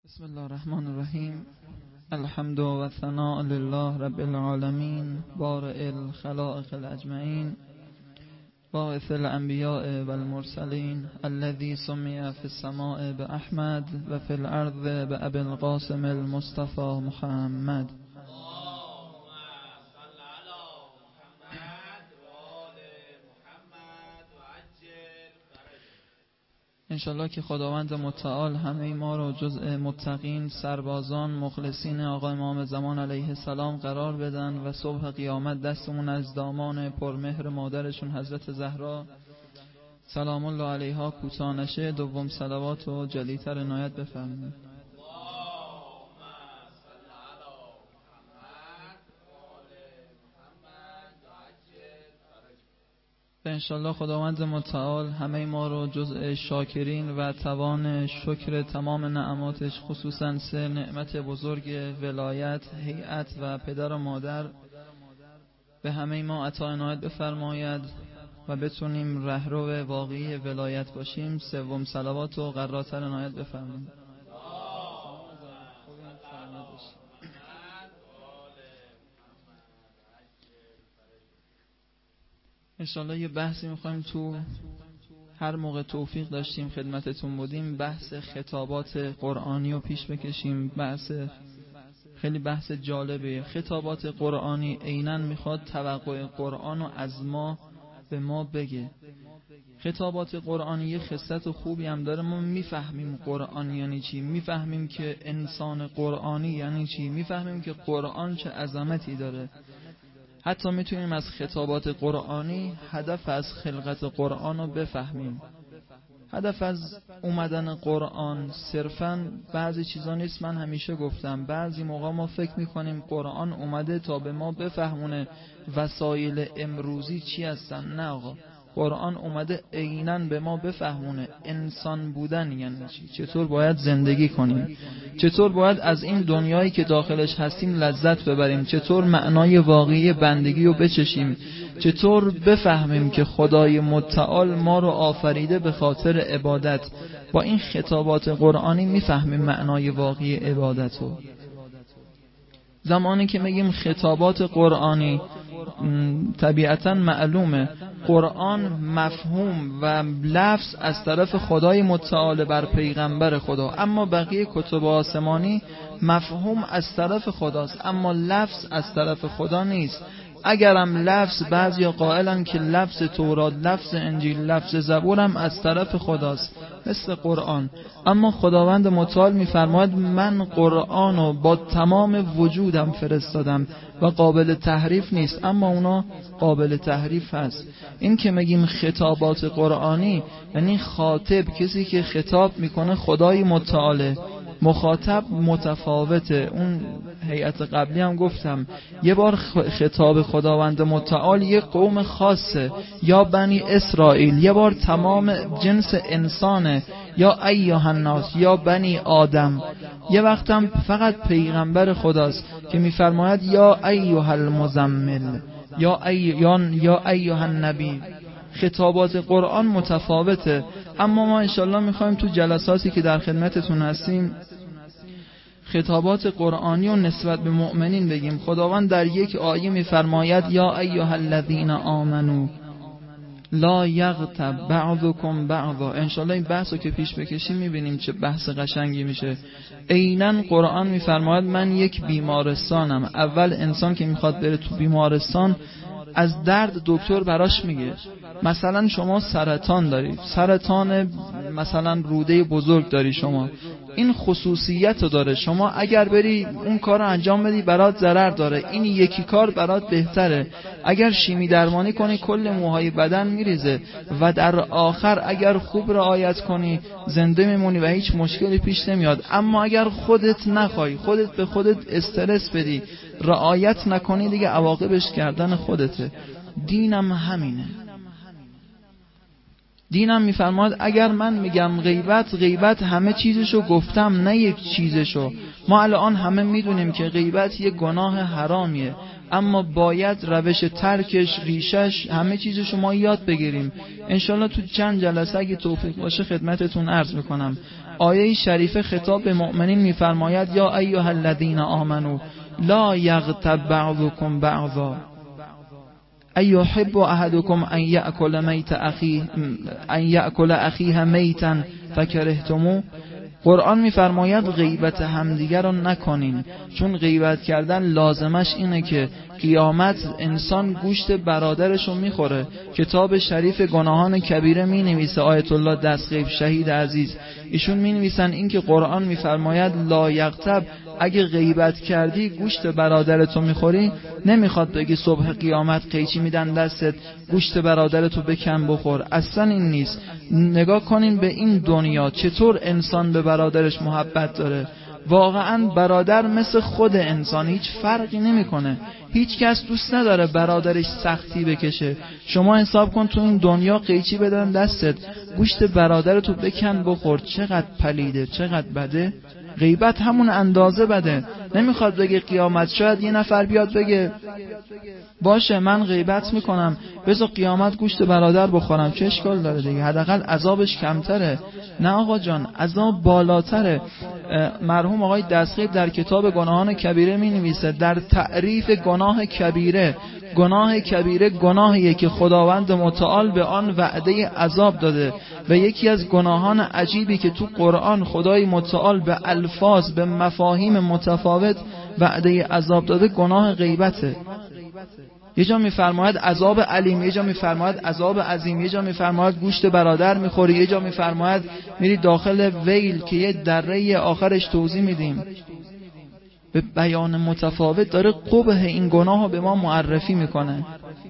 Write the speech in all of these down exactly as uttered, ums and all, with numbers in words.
بسم الله الرحمن الرحیم. الحمد و ثناء لله رب العالمین، بارئ الخلائق الاجمعین، باعث الانبیاء والمرسلین، الذی سمی فی السماء باحمد و فی الارض بابی القاسم المصطفى محمد. انشالله که خداوند متعال همه ما رو جزء متقین، سربازان، مخلصین آقا امام زمان علیه السلام قرار بدن و صبح قیامت دستمون از دامان پرمهر مادرشون حضرت زهرا سلام الله علیها کوتاه نشه. دوم صلوات و جلیتر عنایت بفرمایید. انشالله خداوند متعال همه ما رو جزء شاکرین و توان شکر تمام نعماتش، خصوصا سه نعمت بزرگ ولایت، هیئت و پدر و مادر، به همه ما عطا عنایت بفرماید و بتونیم رهرو واقعی ولایت باشیم. سوم صلوات و قراتر عنایت بفرمایید. انشالله یه بحثی میخوایم تو هر موقع توفیق داشتیم خدمتتون بودیم بحث خطابات قرآنی رو پیش بکشیم. بحث خیلی بحث جالبه. خطابات قرآنی عیناً میخواد توقع قرآن رو از ما به ما بگه. خطابات قرآنی یه خصلت خوبی هم داره. ما میفهمیم قرآن یعنی چی، میفهمیم که انسان قرآنی یعنی چی، میفهمیم که قرآن چه عظمتی داره. حتی میتونیم از خطابات قرآنی هدف از خلقت قرآن رو بفهمیم. هدف از اومدن قرآن صرفاً بعضی چیزا نیست. من همیشه گفتم بعضی موقع ما فکر میکنیم قرآن اومده تا به ما بفهمونه وسایل امروزی چی هستن. نه آقا، قرآن اومده عیناً به ما بفهمونه انسان بودن یعنی چی، چطور باید زندگی کنیم، چطور باید از این دنیایی که داخلش هستیم لذت ببریم، چطور معنای واقعی بندگی رو بچشیم، چطور بفهمیم که خدای متعال ما رو آفریده به خاطر عبادت. با این خطابات قرآنی میفهمیم معنای واقعی عبادت رو. زمانی که میگیم خطابات قرآنی، طبیعتاً معلومه قرآن مفهوم و لفظ از طرف خدای متعال بر پیغمبر خدا، اما بقیه کتب آسمانی مفهوم از طرف خداست اما لفظ از طرف خدا نیست. اگرم لفظ، بعضی قائلن که لفظ تورات، لفظ انجیل، لفظ زبور هم از طرف خداست مثل قرآن، اما خداوند متعال میفرماید من قرآنو با تمام وجودم فرستادم و قابل تحریف نیست، اما اونا قابل تحریف هست. این که میگیم خطابات قرآنی یعنی خاطب، کسی که خطاب میکنه خدای متعاله، مخاطب متفاوته. اون هیئت قبلی هم گفتم یه بار خطاب خداوند متعال یه قوم خاصه یا بنی اسرائیل، یه بار تمام جنس انسانه یا ایها الناس یا بنی آدم، یه وقت هم فقط پیغمبر خداست که میفرماید یا ایها المزمل یا ای یا, یا ایها النبی. خطابات قرآن متفاوته، اما ما انشالله میخوایم تو جلساتی که در خدمتتون هستیم خطابات قرآنی و نسبت به مؤمنین بگیم. خداوند در یک آیه میفرماید یا ایها الذین آمنو لا یغتب بعضکم بعضا. انشالله این بحثو که پیش بکشیم میبینیم چه بحث قشنگی میشه. عیناً قرآن میفرماید من یک بیمارستانم. اول انسان که میخواد بره تو بیمارستان از درد دکتر براش میگه. مثلا شما سرطان داری، سرطان مثلا روده بزرگ داری، شما این خصوصیت رو داره، شما اگر بری اون کار رو انجام بدی برات ضرر داره، این یکی کار برات بهتره. اگر شیمی درمانی کنی کل موهای بدن میریزه و در آخر اگر خوب رعایت کنی زنده میمونی و هیچ مشکلی پیش نمیاد. اما اگر خودت نخوای، خودت به خودت استرس بدی، رعایت نکنی، دیگه عواقبش کردن خودته. دینم همینه. دینم میفرماد اگر من میگم غیبت، غیبت همه چیزشو گفتم نه یک چیزشو. ما الان همه میدونیم که غیبت یه گناه حرامیه، اما باید روش ترکش، ریشش، همه چیزشو ما یاد بگیریم. انشالله تو چند جلسه اگه توفیق باشه خدمتتون عرض میکنم. آیه شریفه خطاب به مؤمنین میفرماید یا ایها الذین آمنو لا یغتب بعضکم بعضا ایحب احدکم ان یأکل میت اخیه ان یأکل اخیه میتا فکرهتموه. قرآن میفرماید غیبت همدیگر رو نکنین، چون غیبت کردن لازمش اینه که قیامت انسان گوشت برادرش رو میخوره. کتاب شریف گناهان کبیره می نویسه آیت الله دستغیب شهید عزیز، ایشون می نویسن این که قرآن میفرماید لا یغتب، اگه غیبت کردی گوشت برادرتو میخوری، نمیخواد بگی صبح قیامت قیچی میدن دستت گوشت برادرتو بکن بخور، اصلا این نیست. نگاه کنین به این دنیا چطور انسان به برادرش محبت داره. واقعا برادر مثل خود انسان هیچ فرقی نمیکنه. هیچ کس دوست نداره برادرش سختی بکشه. شما حساب کن تو این دنیا قیچی بدن دستت گوشت برادرتو بکن بخور، چقدر پلیده، چقدر بده. غیبت همون اندازه بده. نمیخواد بگه قیامت شاید یه نفر بیاد بگه باشه من غیبت میکنم بذار قیامت گوشت برادر بخورم، چه اشکال داره دیگه، حداقل عذابش کمتره. نه آقا جان، عذاب بالاتره. مرحوم آقای دستغیب در کتاب گناهان کبیره می نویسه در تعریف گناه کبیره، گناه کبیره گناهیه که خداوند متعال به آن وعده عذاب داده و یکی از گناهان عجیبی که تو قرآن خدای متعال به الفاظ به مفاهیم متفاوت وعده عذاب داده گناه غیبته. یه جا میفرماید عذاب علیم، یه جا میفرماید عذاب عظیم، یه جا میفرماید گوشت برادر میخوری، یه جا میفرماید میری داخل ویل که یه دره آخرش توضیح میدیم. به بیان متفاوت داره قبح این گناه رو به ما معرفی میکنه.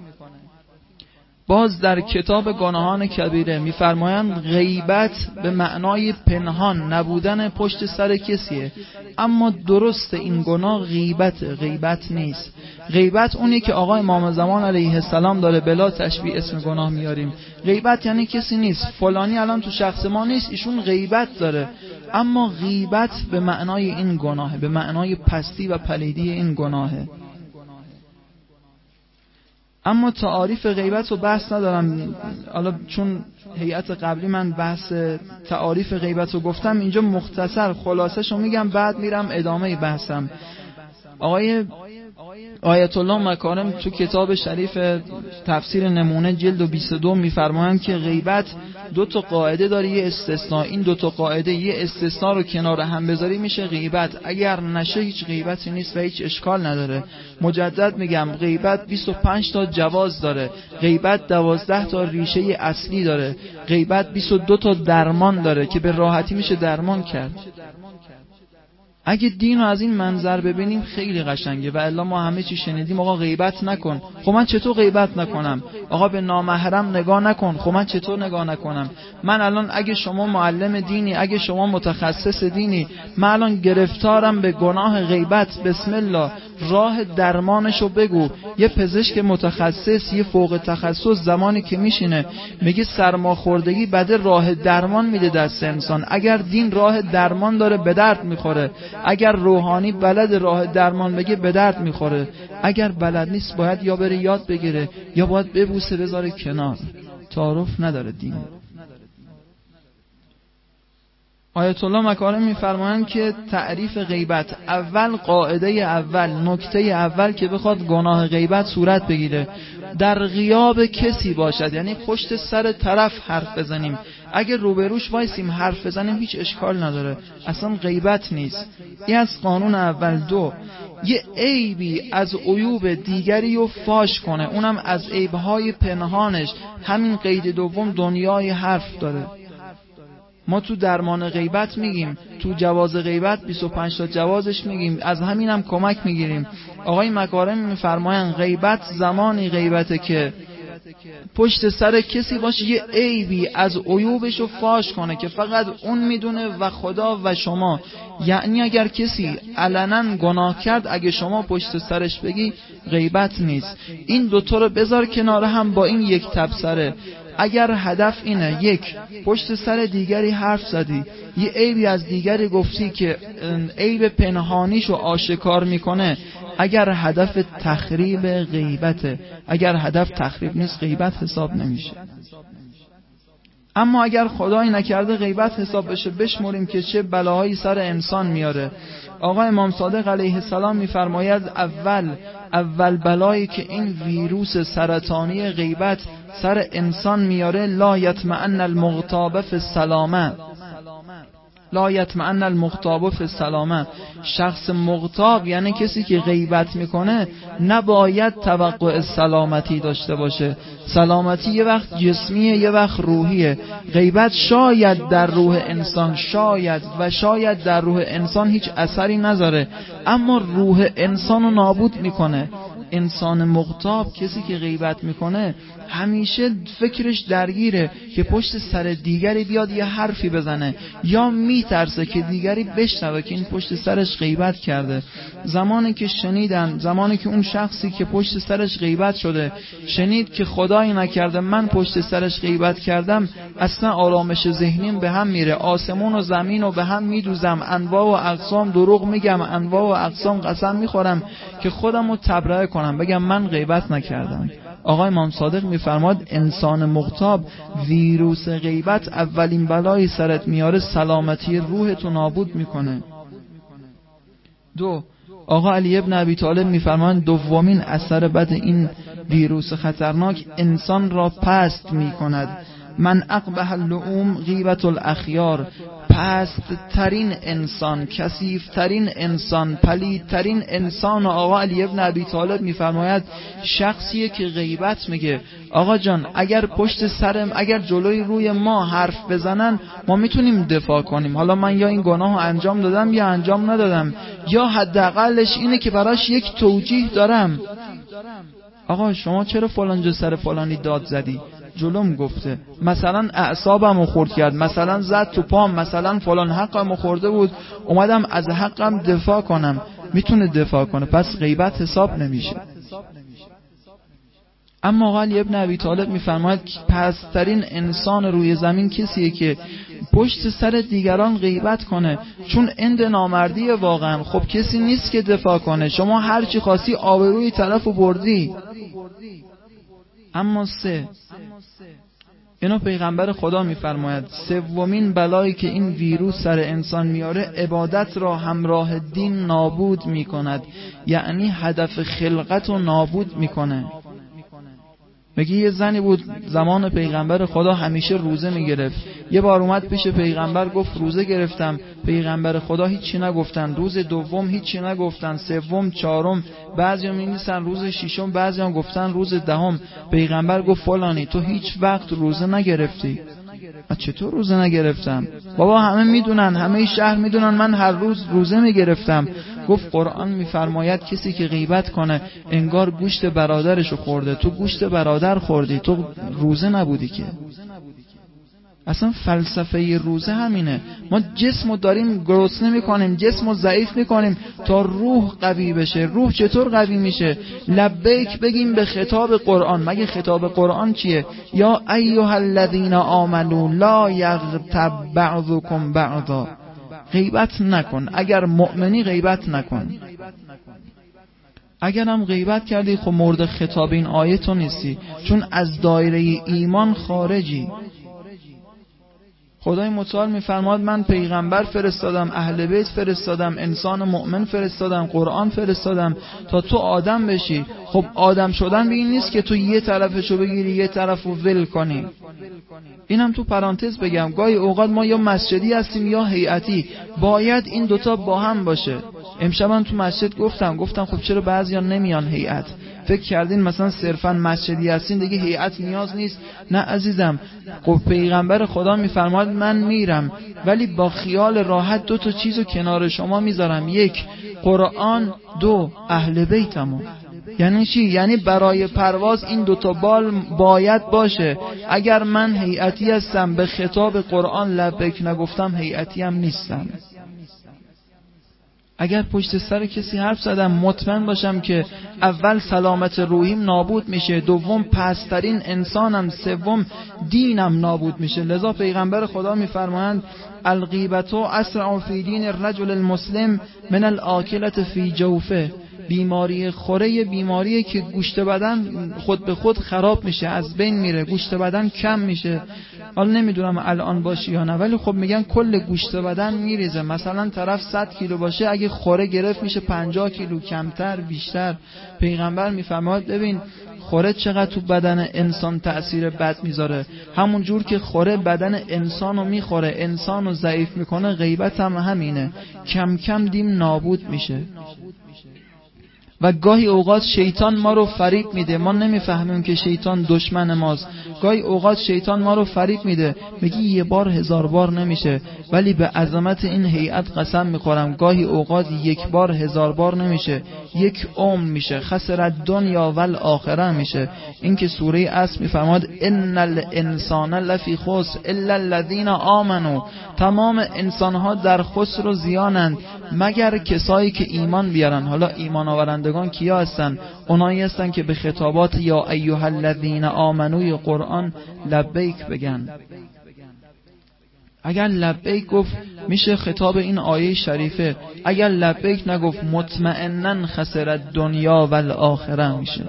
باز در کتاب گناهان کبیره میفرمایند غیبت به معنای پنهان نبودن پشت سر کسیه، اما درست این گناه غیبت غیبت نیست. غیبت اونی که آقای امام زمان علیه السلام داره بلا تشبیه اسم گناه میاریم. غیبت یعنی کسی نیست، فلانی الان تو شخص ما نیست، ایشون غیبت داره، اما غیبت به معنای این گناهه، به معنای پستی و پلیدی این گناهه. اما تعاریف غیبت رو بحث ندارم، حالا چون هیئت قبلی من بحث تعاریف غیبت رو گفتم، اینجا مختصر خلاصش رو میگم، بعد میرم ادامه بحثم. آقای آیت الله مکارم تو کتاب شریف تفسیر نمونه جلد بیست و دو میفرمایند که غیبت دو تا قاعده داره، یه استثناء. این دو تا قاعده یه استثناء رو کنار هم بذاری میشه غیبت، اگر نشه هیچ غیبتی نیست و هیچ اشکال نداره. مجدد میگم غیبت بیست و پنج تا جواز داره، غیبت دوازده تا ریشه اصلی داره، غیبت بیست و دو تا درمان داره که به راحتی میشه درمان کرد. اگه دین رو از این منظر ببینیم خیلی قشنگه. و الا ما همه چی شنیدیم آقا غیبت نکن، خب من چطور غیبت نکنم؟ آقا به نامحرم نگاه نکن، خب من چطور نگاه نکنم؟ من الان اگه شما معلم دینی، اگه شما متخصص دینی، من الان گرفتارم به گناه غیبت، بسم الله راه درمانشو بگو. یه پزشک متخصص، یه فوق تخصص زمانی که میشینه میگه سرماخوردگی بده، راه درمان میده دست انسان. اگر دین راه درمان داره به درد میخوره، اگر روحانی بلد راه درمان بگه به درد میخوره، اگر بلد نیست باید یا بره یاد بگیره یا باید ببوسه بذاره کنار. تعارف نداره دین. آیت الله مکارم میفرمایند که تعریف غیبت، اول قاعده اول، نکته اول که بخواد گناه غیبت صورت بگیره در غیاب کسی باشد، یعنی پشت سر طرف حرف بزنیم. اگه روبروش وایسیم حرف بزنیم هیچ اشکال نداره، اصلا غیبت نیست. این از قانون اول. دو، یه عیبی از عیوب دیگری رو فاش کنه، اونم از عیبهای پنهانش. همین قید دوم دنیای حرف داره. ما تو درمان غیبت میگیم، تو جواز غیبت بیست و پنج تا جوازش میگیم، از همین هم کمک میگیریم. آقای مکارم میفرمایند غیبت زمانی غیبته که پشت سر کسی باشه یه عیبی از عیوبشو فاش کنه که فقط اون میدونه و خدا و شما. یعنی اگر کسی علنا گناه کرد، اگه شما پشت سرش بگی غیبت نیست. این دوتا رو بذار کنار هم با این یک تبصره. اگر هدف اینه یک پشت سر دیگری حرف زدی، یه عیبی از دیگری گفتی که عیب پنهانیشو آشکار میکنه، اگر هدف تخریب غیبته، اگر هدف تخریب نیست غیبت حساب نمیشه. اما اگر خدای نکرده غیبت حساب بشه، بشمریم که چه بلاهایی سر انسان میاره. آقا امام صادق علیه السلام میفرماید اول اول بلایی که این ویروس سرطانی غیبت سر انسان میاره، لا یطمئن المغتاب فی السلامه، لا یطمئن المغتاب فی السلامه. شخص مغتاب یعنی کسی که غیبت میکنه نباید توقع سلامتی داشته باشه. سلامتی یه وقت جسمیه یه وقت روحیه. غیبت شاید در روح انسان، شاید و شاید در روح انسان هیچ اثری نذاره، اما روح انسان رو نابود میکنه. انسان مغتاب، کسی که غیبت میکنه، همیشه فکرش درگیره که پشت سر دیگری بیاد یه حرفی بزنه، یا میترسه که دیگری بشنوه که این پشت سرش غیبت کرده. زمانی که شنیدن، زمانی که اون شخصی که پشت سرش غیبت شده شنید که خدایی نکرده من پشت سرش غیبت کردم، اصلا آرامش ذهنیم به هم میره. آسمون و زمین رو به هم میدوزم، انواع و اقسام دروغ میگم، انواع و اقسام قسم میخورم که خودم رو تبرئه کنم، بگم من غیبت نکردم. آقای امام صادق میفرماد انسان مغتاب، ویروس غیبت اولین بلای سرت میاره، سلامتی روحتو نابود میکنه. دو، آقا علی ابن ابی طالب میفرمایند دومین اثر بد این ویروس خطرناک انسان را پست میکند. من اقبح اللؤوم غیبت الاخیار، پست ترین انسان، کثیف ترین انسان، پلید ترین انسان. آقا علی ابن ابی طالب میفرماید شخصیه که غیبت میگه. آقا جان اگر پشت سرم، اگر جلوی روی ما حرف بزنن ما میتونیم دفاع کنیم، حالا من یا این گناه رو انجام دادم یا انجام ندادم، یا حداقلش اینه که براش یک توجیه دارم. آقا شما چرا فلان جا سر فلانی داد زدی؟ جلوم گفته، مثلا اعصابمو خورد کرد، مثلا زد تو پام، مثلا فلان حقمو خورده بود، اومدم از حقم دفاع کنم. میتونه دفاع کنه، پس غیبت حساب نمیشه. اما آقا علی ابن ابی طالب میفرماید پسترین انسان روی زمین کسیه که پشت سر دیگران غیبت کنه، چون اند نامردی واقعا. خب کسی نیست که دفاع کنه، شما هر چی خواستی آبروی طرفو بردی. اما سه، اینو پیغمبر خدا میفرماید سومین بلایی که این ویروس سر انسان میاره عبادت را همراه دین نابود میکند، یعنی هدف خلقت رو نابود میکنه. میگه یه زنی بود زمان پیغمبر خدا همیشه روزه میگرفت. یه بار اومد پیش پیغمبر گفت روزه گرفتم. پیغمبر خدا هیچی نگفتن. روز دوم هیچی نگفتن، سوم، چهارم، بعضیا می‌نویسن روز ششم، بعضیا گفتن روز دهم. پیغمبر گفت فلانی تو هیچ وقت روزه نگرفتی. چطور روزه نگرفتم؟ بابا همه میدونن، همه شهر میدونن من هر روز روزه میگرفتم. گفت قرآن میفرماید کسی که غیبت کنه انگار گوشت برادرشو خورده. تو گوشت برادر خوردی، تو روزه نبودی که. اصلا فلسفه روزه همینه. ما جسمو داریم گرسنه میکنیم، جسمو ضعیف میکنیم تا روح قوی بشه. روح چطور قوی میشه؟ لبیک بگیم به خطاب قرآن. مگه خطاب قرآن چیه؟ یا ایها الذین آمنوا لا یغتب بعضکم بعضا، غیبت نکن. اگر مؤمنی غیبت نکن. اگر هم غیبت کردی خب مورد خطاب این آیه تو نیستی، چون از دایره ایمان خارجی. خدای متعال میفرماد من پیغمبر فرستادم، اهل بیت فرستادم، انسان مؤمن فرستادم، قرآن فرستادم تا تو آدم بشی. خب آدم شدن به این نیست که تو یه طرفشو بگیری یه طرفو ول کنی. اینم تو پرانتز بگم گاهی اوقات ما یا مسجدی هستیم یا هیئتی، باید این دوتا با هم باشه. امشبم تو مسجد گفتم گفتم خب چرا بعضیا نمیان هیئت؟ فکر کردین مثلا صرفا مسجدی هستین دیگه هیئت نیاز نیست؟ نه عزیزم. خب پیغمبر خدا میفرماد من میرم ولی با خیال راحت دو تا چیزو کنار شما میذارم، یک قرآن، دو اهل بیتمو. یعنی چی؟ یعنی برای پرواز این دوتا بال باید باشه. اگر من هیئتی هستم به خطاب قرآن لبیک نگفتم هیئتی هم نیستم. اگر پشت سر کسی حرف زدم مطمئن باشم که اول سلامت روحیم نابود میشه، دوم پسترین انسانم، سوم دینم نابود میشه. لذا پیغمبر خدا میفرمایند الغیبت اسرع فی دین الرجل المسلم من الاکلة فی جوفه. بیماری خوره بیماریه که گوشت بدن خود به خود خراب میشه، از بین میره، گوشت بدن کم میشه. حالا نمیدونم الان باشه یا نه، ولی خب میگن کل گوشت بدن میریزه. مثلا طرف صد کیلو باشه، اگه خوره گرفت میشه پنجاه کیلو، کمتر بیشتر. پیغمبر میفرماد ببین خوره چقدر تو بدن انسان تأثیر بد میذاره. همون جور که خوره بدن انسانو میخوره، انسانو ضعیف میکنه، غیبت هم همینه، کم کم دیم نابود میشه. و گاهی اوقات شیطان ما رو فریب میده، ما نمیفهمیم که شیطان دشمن ماست. گاهی اوقات شیطان ما رو فریب میده، میگی یه بار هزار بار نمیشه، ولی به عظمت این هیئت قسم میخورم گاهی اوقات یک بار هزار بار نمیشه، یک عمر میشه. خسر دنیا و الاخره میشه. این که سوره اصل میفرماد ان الانسان لفی خسر الا الذین آمنوا، تمام انسانها در خسر و زیانند مگر کسایی که ایمان بیارن. حالا ایمان آورندگان کیا هستن؟ اونایی هستن که به خطابات یا ایها الذین آمنوی قرآن لبیک بگن. اگر لبیک گفت میشه خطاب این آیه شریفه، اگر لبیک نگفت مطمئنن خسر دنیا و الاخره میشه.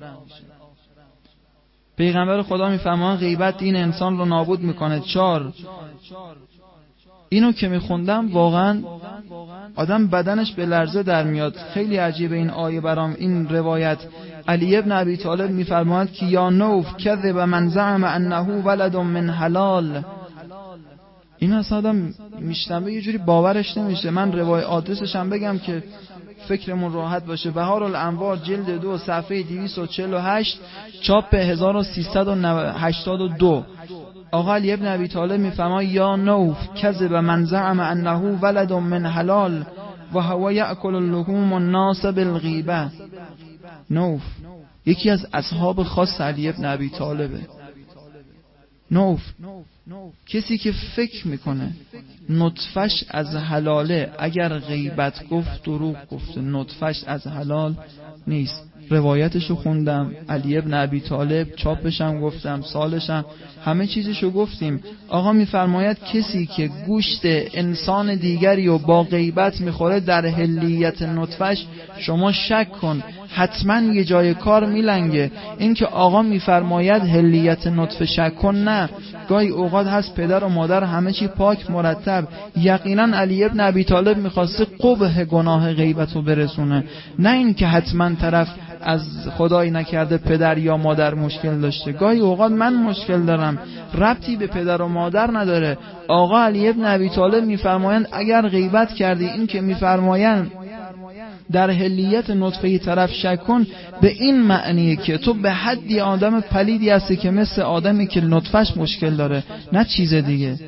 پیغمبر خدا میفهمان غیبت این انسان رو نابود میکنه. چار اینو که میخوندم واقعا آدم بدنش به لرزه در میاد. خیلی عجیبه این آیه برام، این روایت. علی ابن ابی طالب میفرماید که یا نوف کذب من زعم انه ولد من حلال. این اصلا آدم میشنوه یه جوری باورش نمیشه. من روایت آدرسش هم بگم که فکرمون راحت باشه. بهار الانوار جلد دو صفحه دویست و چهل و هشت، چاپ هزار و سیصد و هشتاد و دو. آقا علی ابن ابی طالب میفرماید یا نوف کذب من زعم انه ولد من حلال و هو یأکل اللحوم الناس بالغیبه. نوف یکی از اصحاب خاص علی ابن ابی طالبه. نوف کسی که فکر میکنه نطفش از حلاله، اگر غیبت گفت دروغ گفته، نطفش از حلال نیست. روایتشو خوندم، علی ابن ابی طالب، چاپشم گفتم، سالشم، همه چیزشو گفتیم. آقا میفرماید کسی که گوشت انسان دیگری و با غیبت میخوره در حلیت نطفش، شما شک کن حتما یه جای کار میلنگه. این که آقا میفرماید حلیت نطفه شک کن، نه، گاهی اوقات هست پدر و مادر همه چی پاک مرتب. یقینا علی ابن ابی طالب میخواسته قبح گناه غیبت رو برسونه، نه این که حتما طرف از خدای نکرده پدر یا مادر مشکل داشته. گاهی اوقات من مشکل دارم، ربطی به پدر و مادر نداره. آقا علی ابن ابی طالب میفرمایند اگر غیبت کردی، این که میفرمایند در حلیت نطفه طرف شک کن، به این معنیه که تو به حدی آدم پلیدی هستی که مثل آدمی که نطفش مشکل داره، نه چیز دیگه.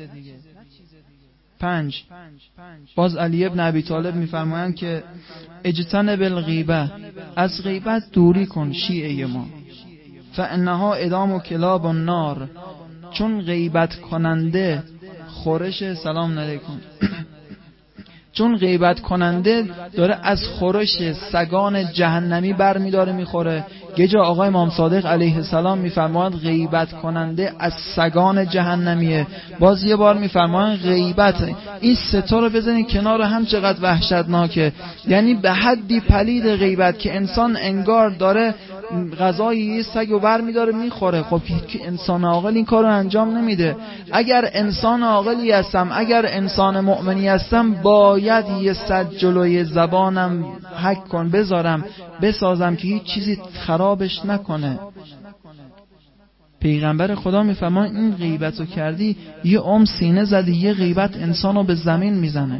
پنج، باز علی ابن ابی طالب میفرمایند که اجتنب الغیبه، از غیبت دوری کن شیعه ما. فانها ادام کلاب النار، چون غیبت کننده خورش، سلام علیکم چون غیبت کننده داره از خورش سگان جهنمی برمی داره میخوره. یه جا آقای امام صادق علیه السلام میفرماید غیبت کننده از سگان جهنمیه. باز یه بار میفرماید غیبت، این سه تا رو بزنید کنار هم چقدر وحشتناکه. یعنی به حدی پلید غیبت که انسان انگار داره غذای یه سگ رو برمی داره میخوره. خب که انسان عاقل این کار رو انجام نمیده. اگر انسان عاقلی هستم، اگر انسان مؤمنی هستم، باید یه صد جلوی زبانم حک کن بذارم بسازم که هیچ چیزی خرابش نکنه. پیغمبر خدا میفرماید این غیبت رو کردی یه عمر سینه زدی، یه غیبت انسان رو به زمین میزنه.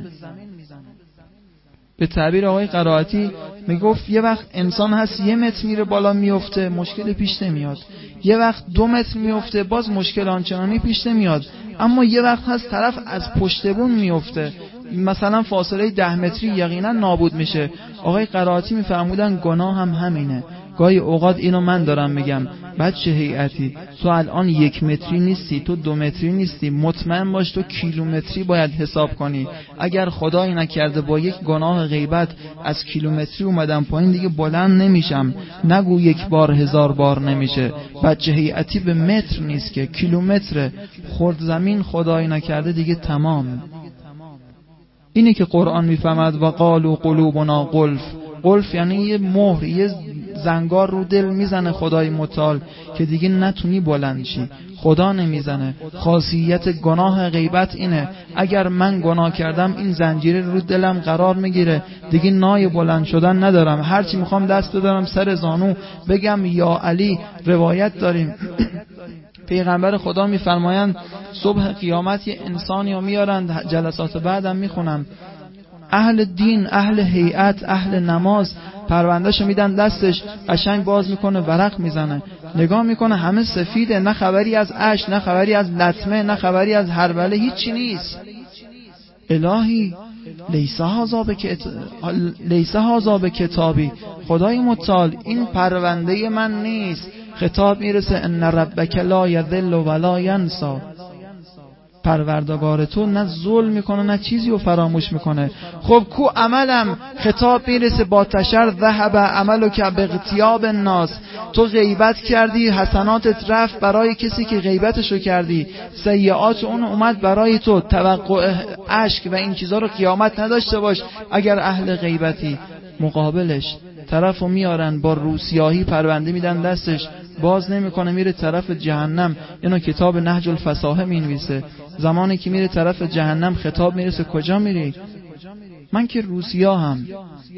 به تعبیر آقای قرائتی میگفت یه وقت انسان هست یه متر میره بالا میفته، مشکل پیش نمیاد. یه وقت دو متر میفته، باز مشکل آنچنانی پیش نمیاد. اما یه وقت هست طرف از پشت بون میفته، مثلا فاصله ده متری یقینا نابود میشه. آقای قرائتی میفرمودن گناه هم همینه. گاهی اوقات اینو من دارم میگم، بچه هیئتی تو الان یک متری نیستی، تو دو متری نیستی، مطمئن باش تو کیلومتری باید حساب کنی. اگر خدایی نکرده با یک گناه غیبت از کیلومتری اومدم پایین، دیگه بلند نمیشم، نگو یک بار هزار بار نمیشه. بچه هیئتی به متر نیست که کیلومتر، خرد زمین خدایی نکرده دیگه تمام. اینی که قرآن میفهمد و قالوا قلوبنا قلف. قلف یعنی یه مهر، یه زنگار رو دل میزنه خدای متعال که دیگه نتونی بلند شی. خدا نمیزنه. خاصیت گناه غیبت اینه، اگر من گناه کردم این زنجیره رو دلم قرار میگیره، دیگه نای بلند شدن ندارم. هرچی میخوام دست بدارم سر زانو بگم یا علی. روایت داریم پیغمبر خدا میفرمایند صبح قیامت یه انسانی رو میارن، جلسات بعدم میخونم، اهل دین، اهل هیئت، اهل نماز، پروندهشو میدن دستش، قشنگ باز میکنه ورق میزنه، نگاه میکنه همه سفیده، نه خبری از اش، نه خبری از لطمه، نه خبری از هربله، هیچی نیست. الهی لیس هذا بکت... لیس هذا بکتابی، خدای متعال این پرونده من نیست. خطاب میرسه ان ربک لا یذل ولا ینسی، پروردگار تو نه ظلم میکنه نه چیزی رو فراموش میکنه. خب کو عملم؟ خطاب میرسه با تشر ذهب عملک باغتیاب الناس، تو غیبت کردی حسناتت رفت برای کسی که غیبتشو کردی، سیئات اون اومد برای تو. توقع اشک و این چیزا رو قیامت نداشته باش اگر اهل غیبتی. مقابلش طرفو میارن با روسیاهی پرونده میدن دستش، باز نمیکنه میره طرف جهنم. اینو کتاب نهج الفصاحه مینویسه. زمانی که میره طرف جهنم خطاب میرسه کجا میری؟ من که روسیا هم،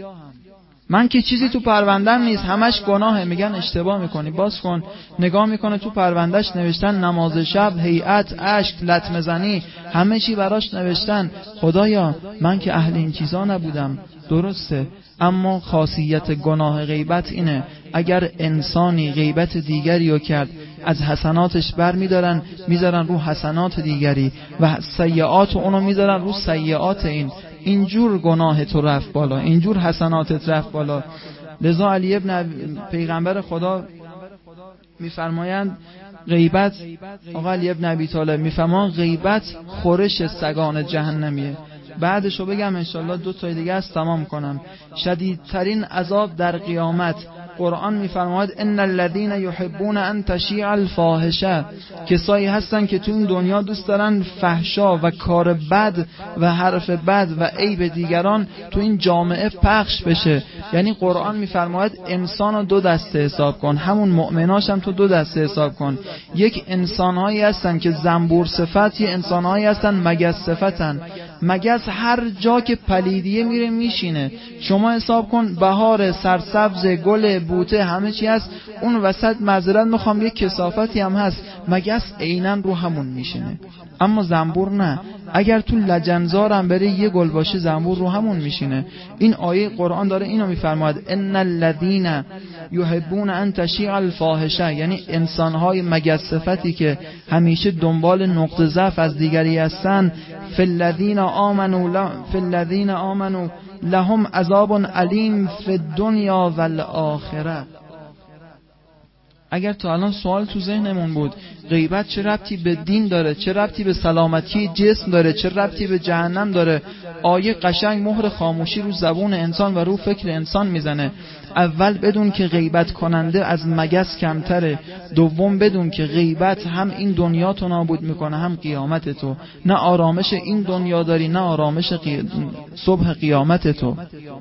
من که چیزی تو پروندم نیست، همش گناهه. میگن اشتباه میکنی، باز کن. نگاه میکنه تو پروندهش نوشتن نماز شب، هیئت، اشک، لطمه زنی، همه چی براش نوشتن. خدایا من که اهل این چیزا نبودم. درسته، اما خاصیت گناه غیبت اینه، اگر انسانی غیبت دیگری رو کرد از حسناتش بر میدارن میذارن رو حسنات دیگری و سیئات اونو میذارن رو سیئات این. اینجور گناه تو رفت بالا، اینجور حسناتت رفت بالا. لذا علی ابن پیغمبر خدا میفرمایند غیبت، آقا علی ابن ابی طالب میفرمان غیبت خورش سگان جهنمیه. بعدشو بگم انشالله دو تا دیگه است تمام کنم. شدیدترین عذاب در قیامت، قرآن میفرماید ان الذين يحبون ان تشیع الفاحشه، کسایی هستن که تو این دنیا دوست دارن فحشا و کار بد و حرف بد و عیب دیگران تو این جامعه پخش بشه. یعنی قرآن میفرماید انسانو دو دسته حساب کن، همون مؤمناش هم تو دو دسته حساب کن. یک انسانهایی هستن که زنبور صفت، یه انسانهایی هستن مگس صفتن. مگس هر جا که پلیدیه میره میشینه. شما حساب کن بهار، سرسبز، گل، بوته، همه چی هست، اون وسط معذرت میخوام یک کثافتی هم هست، مگس عیناً رو همون میشینه. اما زنبور نه، اگر تو لجنزار هم بره یه گل باشه زنبور رو همون میشینه. این آیه قرآن داره اینو میفرماید ان الذين يحبون ان تشیع الفاحشه، یعنی انسانهای مگس صفتی که همیشه دنبال نقطه ضعف از دیگری هستن. فی الذین آمنوا فی الذین آمنوا لهم عذاب علیم فی الدنیا والآخره. اگر تا الان سوال تو ذهنمون بود غیبت چه ربطی به دین داره، چه ربطی به سلامتی جسم داره، چه ربطی به جهنم داره، آیه قشنگ مهر خاموشی رو زبون انسان و رو فکر انسان میزنه. اول بدون که غیبت کننده از مگس کمتره، دوم بدون که غیبت هم این دنیا تو نابود میکنه هم قیامت تو. نه آرامش این دنیا داری نه آرامش قی... صبح قیامت تو.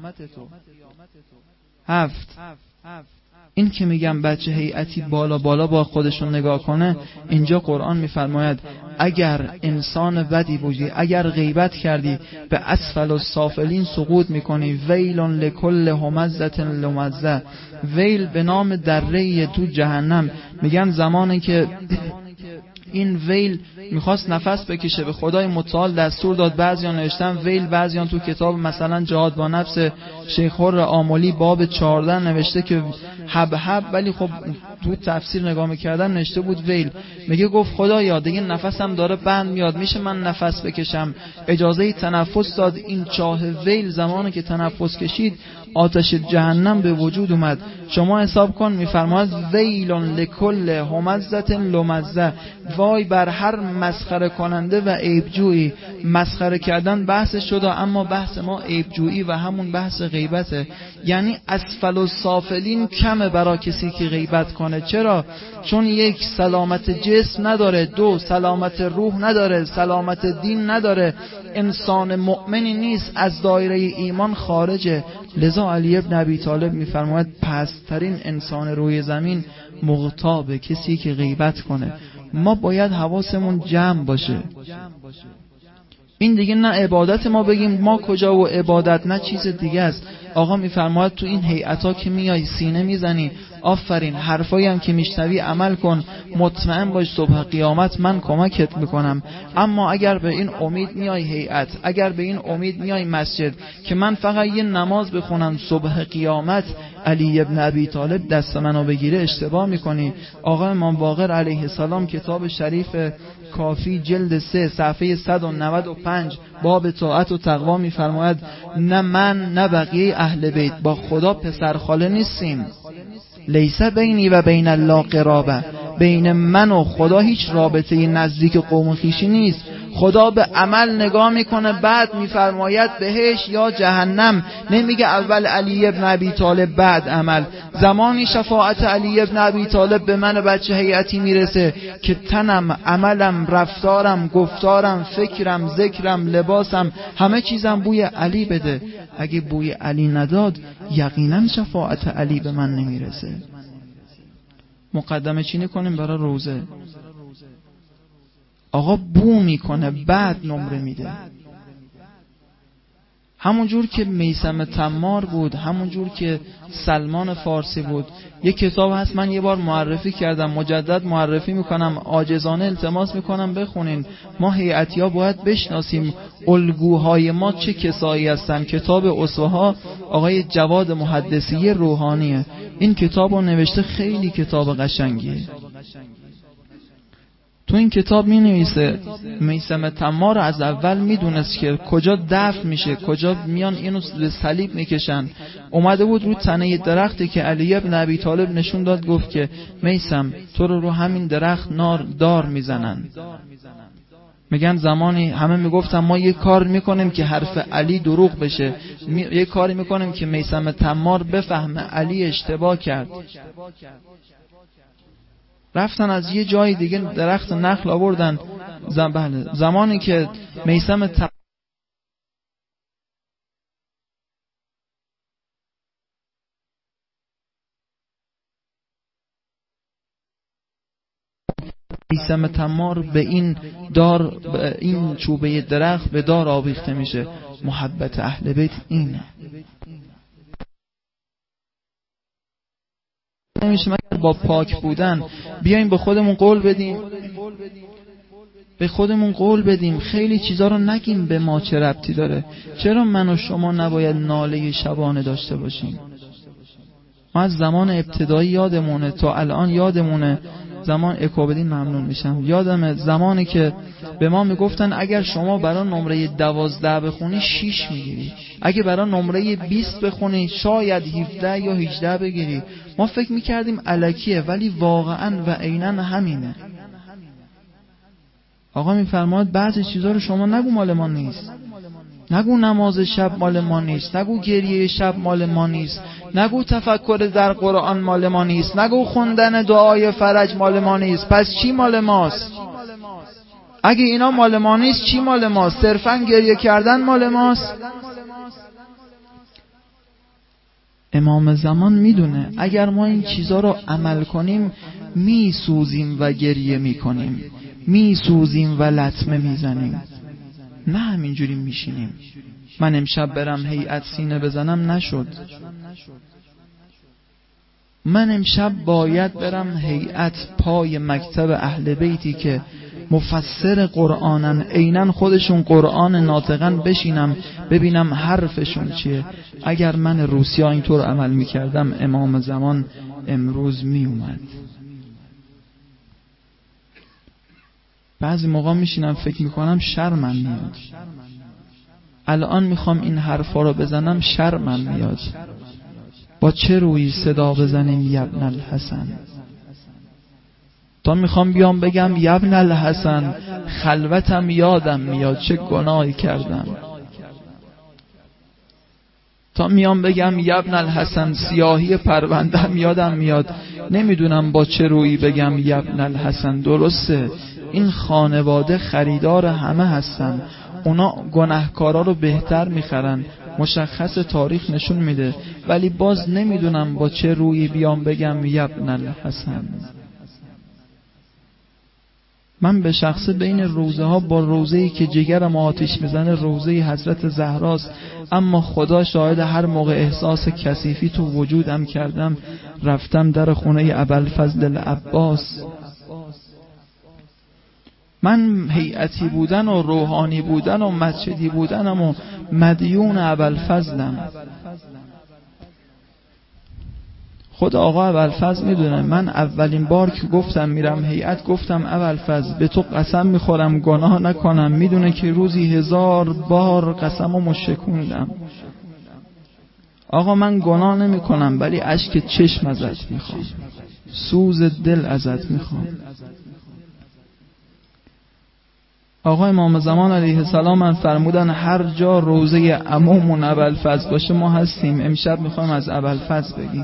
هفت، این که میگم بچه هیئتی بالا بالا با خودشون نگاه کنه، اینجا قرآن میفرماید اگر انسان بدی بودی، اگر غیبت کردی، به اسفل السافلین سقوط میکنی. ویل لکل همزة لمزة، ویل به نام دره تو جهنم. میگن زمانی که این ویل میخواست نفس بکشه به خدای متعال دستور داد، بعضیان نوشتن ویل، بعضیان تو کتاب مثلا جهاد با نفس شیخ حر آملی باب چهارده نوشته که حب حب، ولی خب تو تفسیر نگاه میکردم نوشته بود ویل. میگه گفت خدایا دیگه نفسم داره بند میاد، میشه من نفس بکشم؟ اجازه تنفس داد. این چاه ویل زمانی که تنفس کشید آتش جهنم به وجود اومد. شما حساب کن میفرماید ویل لکل همزة لمزة، وای بر هر مسخره کننده و عیبجویی. مسخره کردن بحث شده، اما بحث ما عیبجویی و همون بحث غیبته. یعنی اسفل السافلین کمه برای کسی که غیبت کنه. چرا؟ چون یک سلامت جسم نداره، دو سلامت روح نداره، سلامت دین نداره، انسان مؤمنی نیست، از دایره ایمان خارجه. لذا علی ابن ابی طالب میفرماید پست‌ترین انسان روی زمین مغتابه، کسی که غیبت کنه. ما باید حواسمون جمع باشه. این دیگه نه عبادت ما بگیم ما کجا و عبادت، نه چیز دیگه است. آقا میفرماید تو این هیئتا که میای سینه میزنی، آفرین، حرفایی هم که میشنوی عمل کن، مطمئن باش صبح قیامت من کمکت میکنم. اما اگر به این امید میای هیئت، اگر به این امید میای مسجد که من فقط یه نماز بخونم صبح قیامت علی ابن ابی طالب دست منو بگیره، اشتباه میکنی. آقا امام باقر علیه السلام کتاب شریف کافی جلد سه صفحه صد و نود و پنج باب طاعت و تقوا میفرماید نه من نه بقیه اهل بیت با خدا پسرخاله نیستیم. لیس بینی و بین الله قرابه، بین من و خدا هیچ رابطه نزدیک قوم خویشی نیست. خدا به عمل نگاه میکنه، بعد میفرماید بهش یا جهنم. نمیگه اول علی ابن ابی طالب بعد عمل. زمانی شفاعت علی ابن ابی طالب به من بچه هیئتی میرسه که تنم، عملم، رفتارم، گفتارم، فکرم، ذکرم، لباسم، همه چیزم بوی علی بده. اگه بوی علی نداد یقینا شفاعت علی به من نمیرسه. مقدمه چینی کنیم برای روزه. آقا بو میکنه بعد نمره میده. همون جور که میثم تمار بود، همون جور که سلمان فارسی بود. یک کتاب هست من یه بار معرفی کردم، مجدد معرفی میکنم، عاجزانه التماس میکنم بخونین. ما هیئتیا باید بشناسیم الگوهای ما چه کسایی هستن. کتاب اسوه ها آقای جواد محدثی روحانیه. این کتابو نوشته، خیلی کتاب قشنگیه. تو این کتاب می نویسه میثم تمار از اول میدونست که کجا دفن میشه، کجا میان اینو به صلیب میکشن. اومده بود رو تنه درختی که علی ابن ابی طالب نشون داد، گفت که میثم تو رو رو همین درخت نار دار میزنن. میگن زمانی همه میگفتن ما یه کار میکنیم که حرف علی دروغ بشه، می... یه کاری میکنیم که میثم تمار بفهمه علی اشتباه کرد. رفتن از یه جای دیگه درخت نخل آوردن. زم... بله. زمانی که میثم تمار میثم تمار به این دار، به این چوبه درخت به دار آویخته میشه. محبت اهل بیت اینه. نمیشه مگر با پاک بودن. بیایم به خودمون قول بدیم، به خودمون قول بدیم خیلی چیزا رو نگیم به ما چه ربطی داره. چرا من و شما نباید ناله شبانه داشته باشیم؟ ما از زمان ابتدایی یادمونه تا الان یادمونه. زمان اکوبدین ممنون میشم. یادمه زمانی که به ما میگفتن اگر شما برای نمره دوازده بخونی شیش میگیری، اگه برای نمره بیست بخونی شاید هفده یا هجده بگیری. ما فکر میکردیم الکیه، ولی واقعا و عیناً همینه. آقا میفرماید بعضی چیزا رو شما نگو مال ما نیست. نگو نماز شب مال ما نیست، نگو گریه شب مال ما نیست، نگو تفکر در قرآن مال ما نیست، نگو خوندن دعای فرج مال ما نیست. پس چی مال ماست؟ اگه اینا مال ما نیست چی مال ماست؟ صرفاً گریه کردن مال ماست؟ امام زمان میدونه اگر ما این چیزا رو عمل کنیم میسوزیم و گریه میکنیم، میسوزیم و لطمه میزنیم، نه همینجوری میشینیم. من امشب برم هیئت سینه بزنم نشد. من امشب باید برم هیئت پای مکتب اهل بیتی که مفسر قرآنن، عیناً خودشون قرآن ناطقن، بشینم ببینم حرفشون چیه. اگر من روسیا اینطور عمل میکردم امام زمان امروز میومد. بعضی موقع میشینم فکر میکنم شرمم میاد. الان میخوام این حرفا رو بزنم شرمم میاد. با چه روی صدا بزنیم یبن الحسن؟ تا میخوام بیام بگم یبن الحسن خلوتم یادم میاد چه گناهی کردم. تا میام بگم یبن الحسن سیاهی پروندم یادم میاد. نمیدونم با چه رویی بگم یبن الحسن. درسته این خانواده خریدار همه هستن، اونا گناهکارا رو بهتر میخرن، مشخص تاریخ نشون میده، ولی باز نمیدونم با چه رویی بیام بگم یبن الحسن. من به شخصه بین روزه ها با روزه‌ای که جگرم آتش میزنه روزه حضرت زهراست، اما خدا شاهد هر موقع احساس کثیفی تو وجودم کردم رفتم در خونه ابوالفضل العباس. من هیئتی بودن و روحانی بودن و مسجدی بودنم و مدیون ابوالفضلم. خود آقا ابوالفضل میدونه من اولین بار که گفتم میرم هیئت گفتم ابوالفضل به تو قسم میخورم گناه نکنم، میدونه که روزی هزار بار قسممو شکوندم. آقا من گناه نمی کنم ولی اشک چشم ازت میخوام، سوز دل ازت میخوام. آقا امام زمان علیه السلام من فرمودن هر جا روزه عمومون ابوالفضل باشه ما هستیم. امشب میخوایم از ابوالفضل بگیم.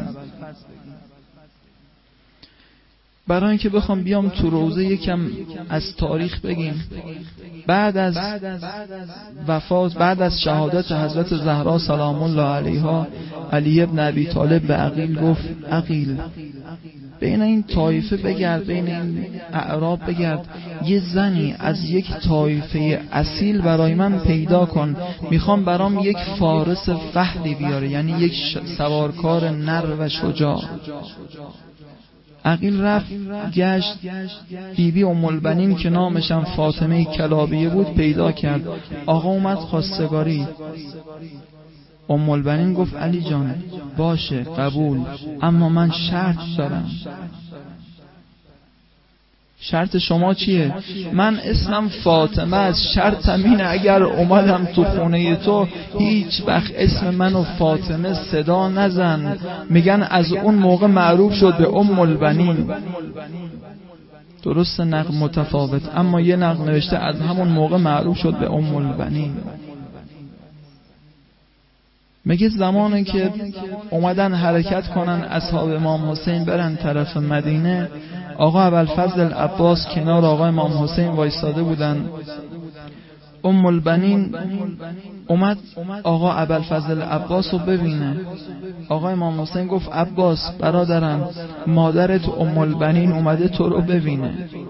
برای اینکه بخوام بیام تو روزه یکم از تاریخ بگیم. بعد از وفات، بعد از شهادت حضرت زهرا سلام الله علیها، علی ابن ابی طالب به عقیل گفت عقیل بین این طایفه بگرد، بین این اعراب بگرد، یه زنی از یک طایفه اصیل برای من پیدا کن، میخوام برام یک فارس فحلی بیاره، یعنی یک سوارکار نر و شجاع. عقیل رفت گشت، بیبی ام البنین که نامشم فاطمه کلابیه بود پیدا کرد. آقا اومد خواستگاری. ام البنین گفت علی جان باشه قبول، اما من شرط دارم. شرط شما چیه؟ من اسمم فاطمه از شرطم اینه اگر اومدم تو خونه تو هیچ وقت اسم منو فاطمه صدا نزن. میگن از اون موقع معروف شد به ام البنین. درست نقل متفاوت، اما یه نقل نوشته از همون موقع معروف شد به ام البنین. میگه زمانی که اومدن حرکت کنن اصحاب امام حسین برن طرف مدینه، آقا ابوالفضل العباس کنار آقا امام حسین وایساده بودن. ام البنین اومد آقا ابوالفضل العباس رو ببینه. آقا امام حسین گفت عباس برادرم مادرت ام البنین اومده تو رو ببینه.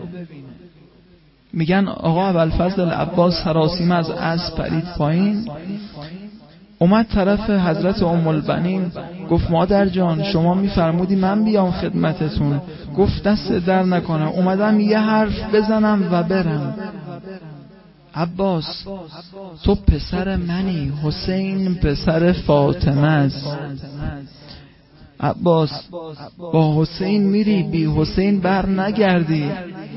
میگن آقا ابوالفضل العباس سراسیمه از اسب پرید پایین، اومد طرف حضرت ام البنین گفت مادر جان شما میفرمودی من بیام خدمتتون. گفت دست در نکنه، اومدم یه حرف بزنم و برم. عباس تو پسر منی، حسین پسر فاطمه است. عباس با حسین میری بی حسین بر نگردی.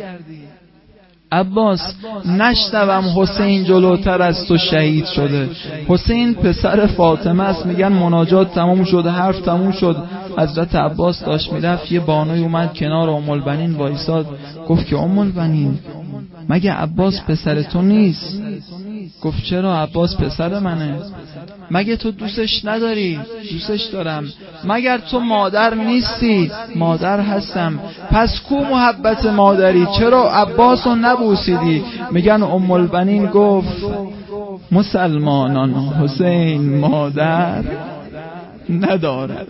عباس نشنوم حسین جلوتر از تو شهید شده. حسین پسر فاطمه است. میگن مناجات تموم شد، حرف تموم شد، حضرت عباس داشت میرفت، یه بانوی اومد کنار ام البنین وایساد. گفت که ام البنین مگه عباس پسر تو نیست؟ گفت چرا عباس پسر منه. مگه تو دوستش نداری؟ دوستش دارم. مگر تو مادر نیستی؟ مادر هستم. پس کو محبت مادری؟ چرا عباس رو نبوسیدی؟ میگن ام البنین گفت مسلمانان حسین مادر ندارد.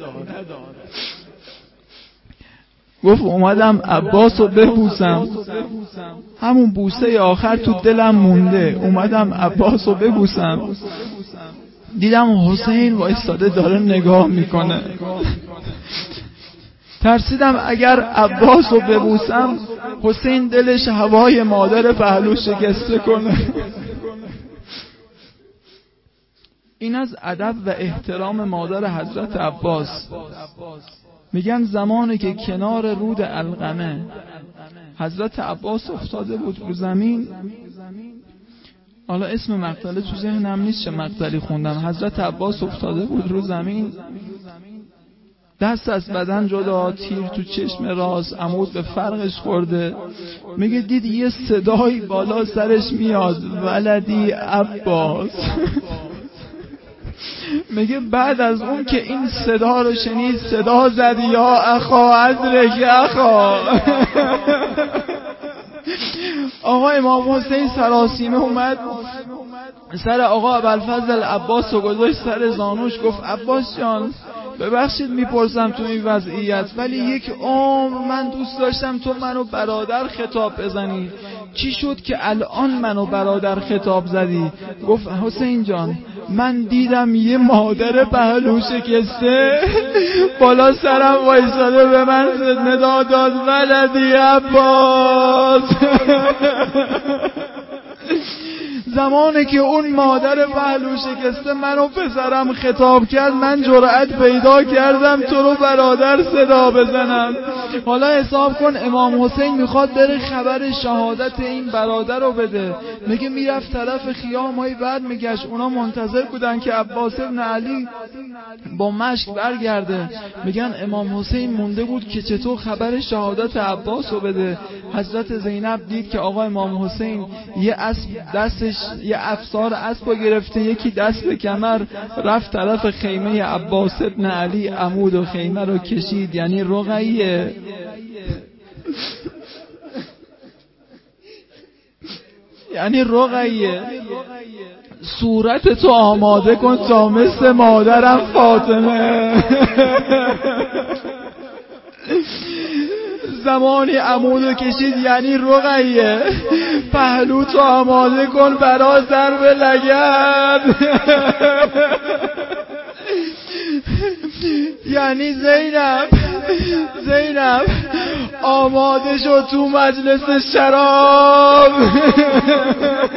گفت اومدم عباس رو ببوسم، همون بوسه آخر تو دلم مونده، اومدم عباس رو ببوسم، دیدم حسین وایستاده داره نگاه میکنه. ترسیدم اگر عباس رو ببوسم حسین دلش هوای مادر پهلو شکسته کنه. این از ادب و احترام مادر حضرت عباس. میگن زمانی که کنار رود علقمه حضرت عباس افتاده بود رو زمین، حالا اسم مقتله تو ذهنم نیست چه مقتلی خوندم، حضرت عباس افتاده بود رو زمین، دست از بدن جدا، تیر تو چشم راست، عمود به فرقش خورده. میگه دید یه صدایی بالا سرش میاد، ولدی عباس. میگه بعد از اون که این صدا رو شنید صدا زد یا اخا ادرک اخا. آقا امام حسین سراسیمه اومد سر آقا ابوالفضل عباس رو گذاشت سر زانوش، گفت عباس جان ببخشید میپرسم تو این وضعیت، ولی یک عمر من دوست داشتم تو منو برادر خطاب بزنی، چی شد که الان منو برادر خطاب زدی؟ گفت حسین جان من دیدم یه مادر پهلو شکسته بالا سرم وایساده به من ندا داد ولدی عباس. زمانی که اون مادر پهلو شکسته منو پسرم خطاب کرد، من جرأت پیدا کردم تو رو برادر صدا بزنم. حالا حساب کن امام حسین میخواد بره خبر شهادت این برادر رو بده، میگه میرفت طرف خیامای بعد میگشت، اونا منتظر بودن که عباس ابن علی با مشک برگرده، میگن امام حسین مونده بود که چطور خبر شهادت عباس رو بده. حضرت زینب دید که آقا امام حسین یه اسب دستش یه افسار اسب رو گرفته، یکی دست به کمر، رفت طرف خیمه عباس ابن علی، عمود و خیمه رو کشید. یعنی رقیه یعنی رقیه صورت تو آماده کن تا مثل مادرم فاطمه. زمانی عمودو کشید، یعنی رقیه پهلو تو آماده کن برا ضرب لگد. یعنی زینب زینب آماده شد تو مجلس شراب.